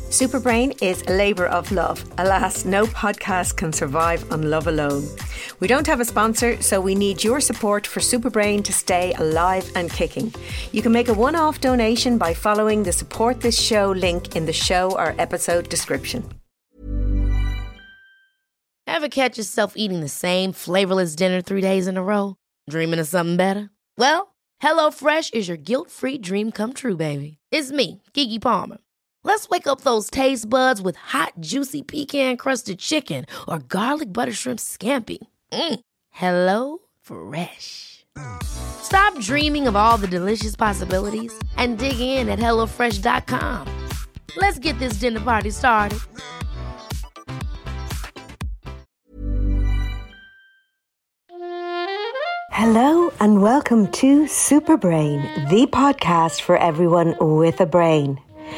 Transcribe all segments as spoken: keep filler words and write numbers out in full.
Superbrain is a labour of love. Alas, no podcast can survive on love alone. We don't have a sponsor, so we need your support for Superbrain to stay alive and kicking. You can make a one-off donation by following the Support This Show link in the show or episode description. Ever catch yourself eating the same flavourless dinner three days in a row? Dreaming of something better? Well, HelloFresh is your guilt-free dream come true, baby. It's me, Keke Palmer. Let's wake up those taste buds with hot, juicy pecan-crusted chicken or garlic butter shrimp scampi. Mm. Hello Fresh. Stop dreaming of all the delicious possibilities and dig in at hello fresh dot com. Let's get this dinner party started. Hello and welcome to Superbrain, the podcast for everyone with a brain.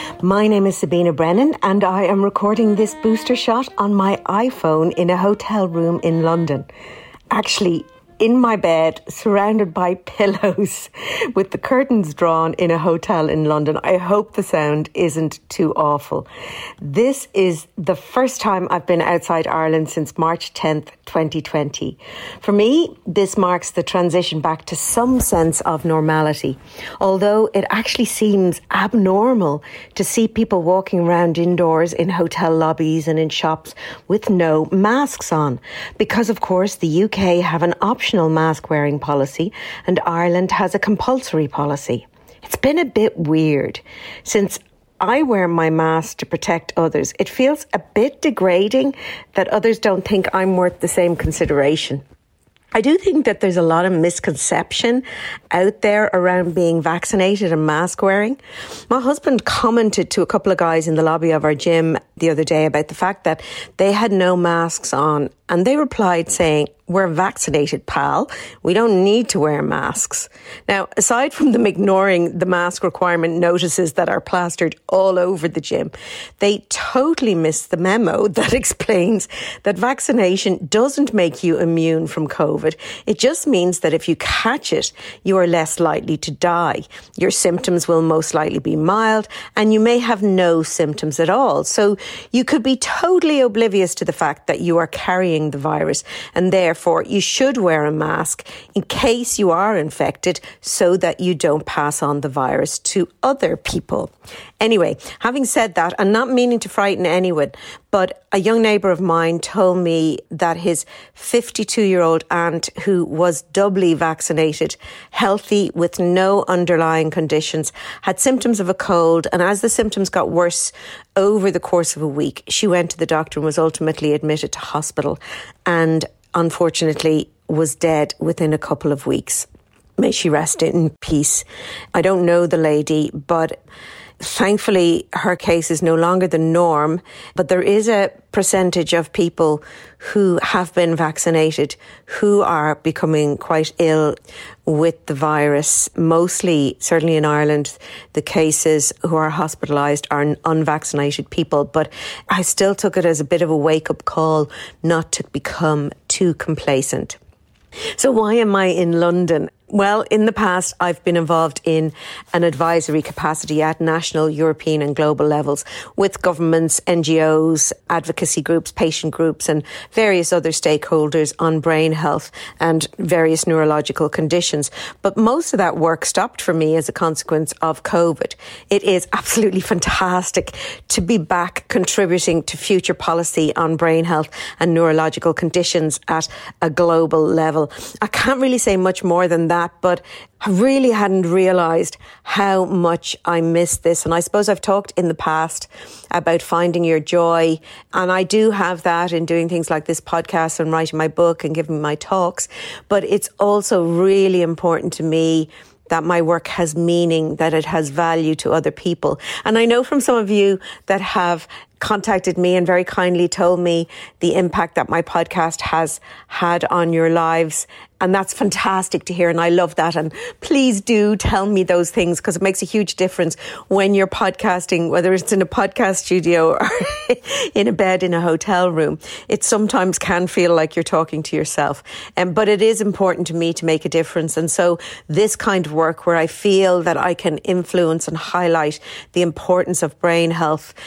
My name is Sabina Brennan and I am recording this booster shot on my iPhone in a hotel room in London. Actually, in my bed, surrounded by pillows, with the curtains drawn in a hotel in London. I hope the sound isn't too awful. This is the first time I've been outside Ireland since March tenth, twenty twenty. For me, this marks the transition back to some sense of normality, although it actually seems abnormal to see people walking around indoors in hotel lobbies and in shops with no masks on, because of course the U K have an option mask wearing policy and Ireland has a compulsory policy. It's been a bit weird. Since I wear my mask to protect others, it feels a bit degrading that others don't think I'm worth the same consideration. I do think that there's a lot of misconception out there around being vaccinated and mask wearing. My husband commented to a couple of guys in the lobby of our gym the other day about the fact that they had no masks on, and they replied saying, "We're vaccinated, pal. We don't need to wear masks." Now, aside from them ignoring the mask requirement notices that are plastered all over the gym, they totally missed the memo that explains that vaccination doesn't make you immune from COVID. It just means that if you catch it, you are less likely to die. Your symptoms will most likely be mild, and you may have no symptoms at all. So you could be totally oblivious to the fact that you are carrying the virus, and therefore you should wear a mask in case you are infected so that you don't pass on the virus to other people. Anyway, having said that, I'm not meaning to frighten anyone, but a young neighbour of mine told me that his fifty-two-year-old aunt, who was doubly vaccinated, healthy with no underlying conditions, had symptoms of a cold, and as the symptoms got worse over the course of a week, she went to the doctor and was ultimately admitted to hospital and unfortunately was dead within a couple of weeks. May she rest in peace. I don't know the lady, but thankfully her case is no longer the norm, but there is a percentage of people who have been vaccinated who are becoming quite ill with the virus. Mostly, certainly in Ireland, the cases who are hospitalised are unvaccinated people, but I still took it as a bit of a wake-up call not to become too complacent. So why am I in London? Well, in the past, I've been involved in an advisory capacity at national, European and global levels with governments, N G Os, advocacy groups, patient groups and various other stakeholders on brain health and various neurological conditions. But most of that work stopped for me as a consequence of COVID. It is absolutely fantastic to be back contributing to future policy on brain health and neurological conditions at a global level. I can't really say much more than that. That, but I really hadn't realised how much I missed this. And I suppose I've talked in the past about finding your joy. And I do have that in doing things like this podcast and writing my book and giving my talks. But it's also really important to me that my work has meaning, that it has value to other people. And I know from some of you that have contacted me and very kindly told me the impact that my podcast has had on your lives. And that's fantastic to hear. And I love that. And please do tell me those things, because it makes a huge difference when you're podcasting, whether it's in a podcast studio or in a bed in a hotel room. It sometimes can feel like you're talking to yourself. Um, but it is important to me to make a difference. And so this kind of work where I feel that I can influence and highlight the importance of brain health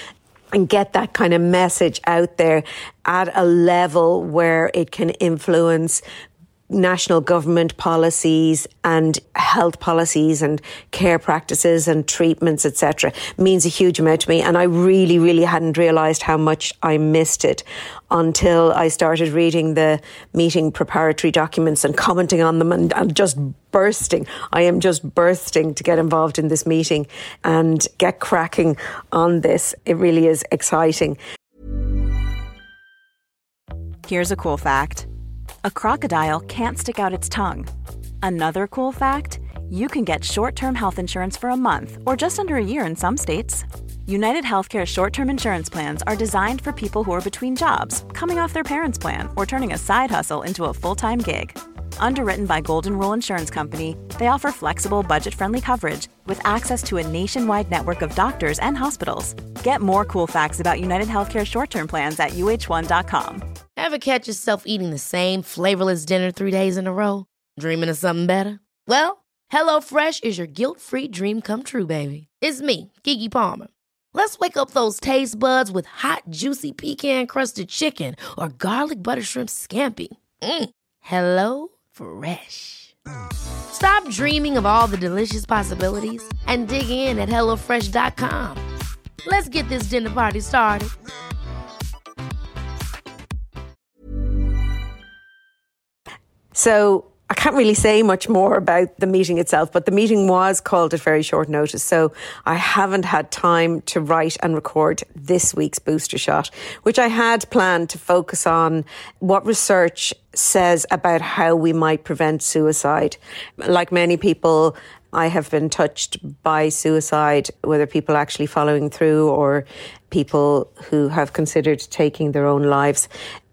and get that kind of message out there at a level where it can influence national government policies and health policies and care practices and treatments, et cetera, means a huge amount to me. And I really, really hadn't realised how much I missed it until I started reading the meeting preparatory documents and commenting on them and, and just bursting. I am just bursting to get involved in this meeting and get cracking on this. It really is exciting. Here's a cool fact. A crocodile can't stick out its tongue. Another cool fact, you can get short-term health insurance for a month or just under a year in some states. United Healthcare short-term insurance plans are designed for people who are between jobs, coming off their parents' plan, or turning a side hustle into a full-time gig. Underwritten by Golden Rule Insurance Company, they offer flexible, budget-friendly coverage with access to a nationwide network of doctors and hospitals. Get more cool facts about United Healthcare short-term plans at U H one dot com. Ever catch yourself eating the same flavorless dinner three days in a row? Dreaming of something better? Well, HelloFresh is your guilt-free dream come true, baby. It's me, Keke Palmer. Let's wake up those taste buds with hot, juicy pecan-crusted chicken or garlic butter shrimp scampi. Mm. Hello Fresh. Stop dreaming of all the delicious possibilities and dig in at hello fresh dot com. Let's get this dinner party started. So I can't really say much more about the meeting itself, but the meeting was called at very short notice. So I haven't had time to write and record this week's booster shot, which I had planned to focus on what research says about how we might prevent suicide. Like many people, I have been touched by suicide, whether people actually following through or people who have considered taking their own lives.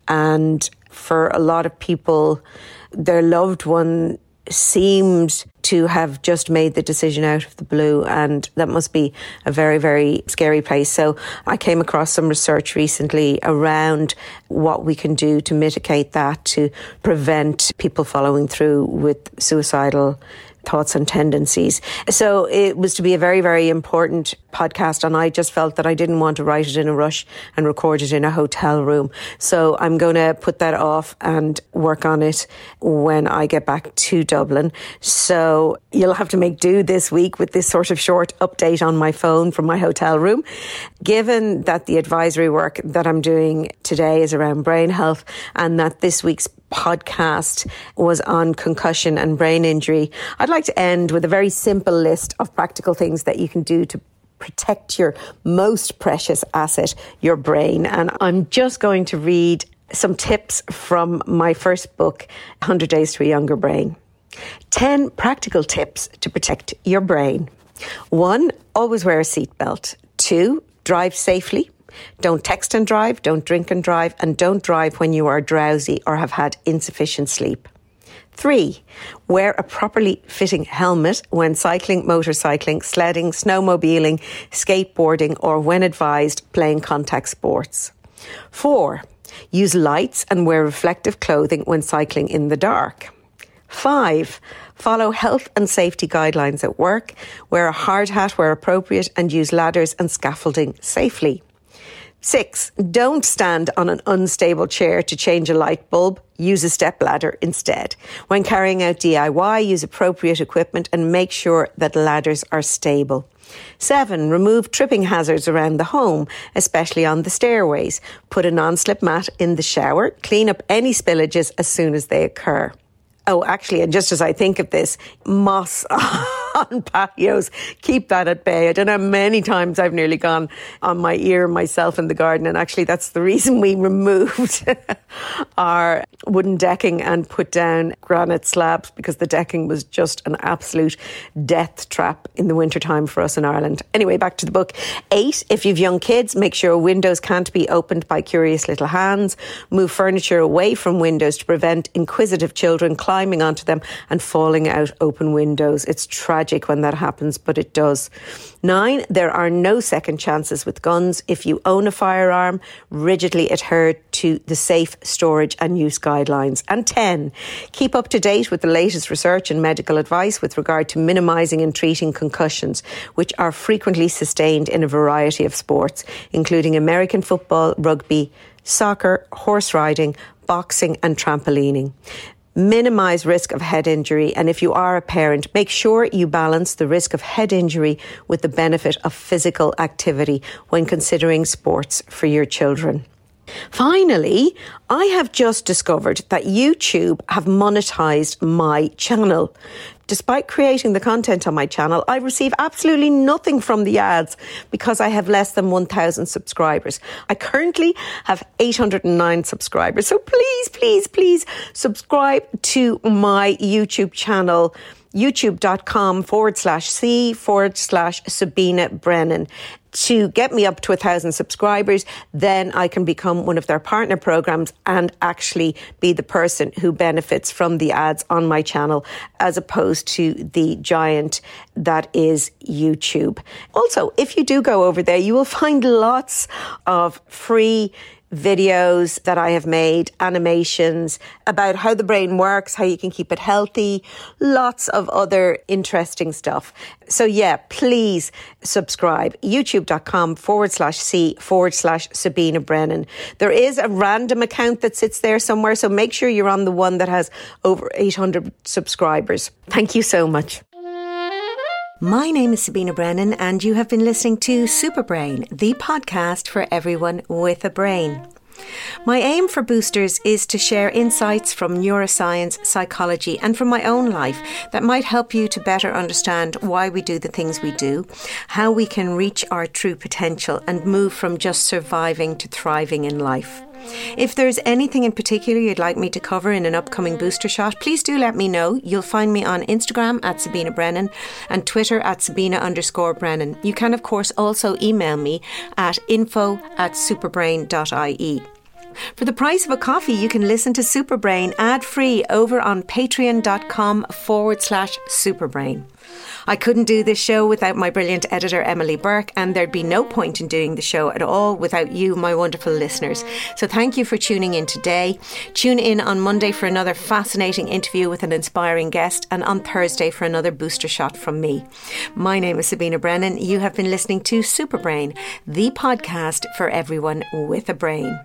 And for a lot of people, their loved one seemed to have just made the decision out of the blue, and that must be a very, very scary place. So I came across some research recently around what we can do to mitigate that, to prevent people following through with suicidal thoughts and tendencies. So it was to be a very, very important podcast, and I just felt that I didn't want to write it in a rush and record it in a hotel room. So I'm going to put that off and work on it when I get back to Dublin. So you'll have to make do this week with this sort of short update on my phone from my hotel room. Given that the advisory work that I'm doing today is around brain health, and that this week's podcast was on concussion and brain injury, I'd like to end with a very simple list of practical things that you can do to protect your most precious asset, your brain. And I'm just going to read some tips from my first book, one hundred days to a Younger Brain. ten practical tips to protect your brain. One, always wear a seatbelt. Two, drive safely. Don't text and drive, don't drink and drive, and don't drive when you are drowsy or have had insufficient sleep. Three, wear a properly fitting helmet when cycling, motorcycling, sledding, snowmobiling, skateboarding, or when advised, playing contact sports. Four, use lights and wear reflective clothing when cycling in the dark. Five, follow health and safety guidelines at work, wear a hard hat where appropriate, and use ladders and scaffolding safely. Six, don't stand on an unstable chair to change a light bulb. Use a stepladder instead. When carrying out D I Y, use appropriate equipment and make sure that ladders are stable. Seven, remove tripping hazards around the home, especially on the stairways. Put a non-slip mat in the shower. Clean up any spillages as soon as they occur. Oh, actually, and just as I think of this, moss on patios, keep that at bay. I don't know how many times I've nearly gone on my ear myself in the garden, and actually that's the reason we removed our wooden decking and put down granite slabs, because the decking was just an absolute death trap in the wintertime for us in Ireland. Anyway, back to the book. Eight, if you've young kids, make sure windows can't be opened by curious little hands. Move furniture away from windows to prevent inquisitive children climbing onto them and falling out open windows. It's tragic tragic when that happens, but it does. Nine, there are no second chances with guns. If you own a firearm, rigidly adhere to the safe storage and use guidelines. And ten, keep up to date with the latest research and medical advice with regard to minimising and treating concussions, which are frequently sustained in a variety of sports, including American football, rugby, soccer, horse riding, boxing and trampolining. Minimise risk of head injury, and if you are a parent, make sure you balance the risk of head injury with the benefit of physical activity when considering sports for your children. Finally, I have just discovered that YouTube have monetized my channel. Despite creating the content on my channel, I receive absolutely nothing from the ads because I have less than one thousand subscribers. I currently have eight hundred nine subscribers. So please, please, please subscribe to my YouTube channel, youtube.com forward slash C forward slash Sabina Brennan. To get me up to a thousand subscribers, then I can become one of their partner programs and actually be the person who benefits from the ads on my channel as opposed to the giant that is YouTube. Also, if you do go over there, you will find lots of free videos that I have made, animations about how the brain works, how you can keep it healthy, lots of other interesting stuff. So yeah, please subscribe. YouTube.com forward slash C forward slash Sabina Brennan. There is a random account that sits there somewhere, so make sure you're on the one that has over eight hundred subscribers. Thank you so much. My name is Sabina Brennan and you have been listening to Superbrain, the podcast for everyone with a brain. My aim for Boosters is to share insights from neuroscience, psychology and from my own life that might help you to better understand why we do the things we do, how we can reach our true potential and move from just surviving to thriving in life. If there's anything in particular you'd like me to cover in an upcoming Booster Shot, please do let me know. You'll find me on Instagram at Sabina Brennan and Twitter at Sabina underscore Brennan. You can, of course, also email me at info at superbrain.ie. For the price of a coffee, you can listen to Superbrain ad-free over on patreon.com forward slash Superbrain. I couldn't do this show without my brilliant editor, Emily Burke, and there'd be no point in doing the show at all without you, my wonderful listeners. So thank you for tuning in today. Tune in on Monday for another fascinating interview with an inspiring guest, and on Thursday for another Booster Shot from me. My name is Sabina Brennan. You have been listening to Superbrain, the podcast for everyone with a brain.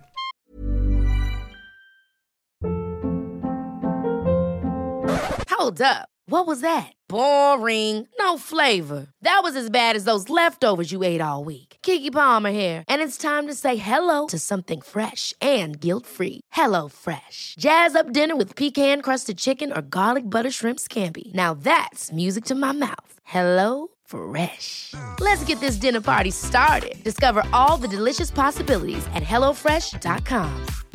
Hold up. What was that? Boring. No flavor. That was as bad as those leftovers you ate all week. Keke Palmer here. And it's time to say hello to something fresh and guilt-free. Hello Fresh. Jazz up dinner with pecan-crusted chicken or garlic butter shrimp scampi. Now that's music to my mouth. Hello Fresh. Let's get this dinner party started. Discover all the delicious possibilities at hello fresh dot com.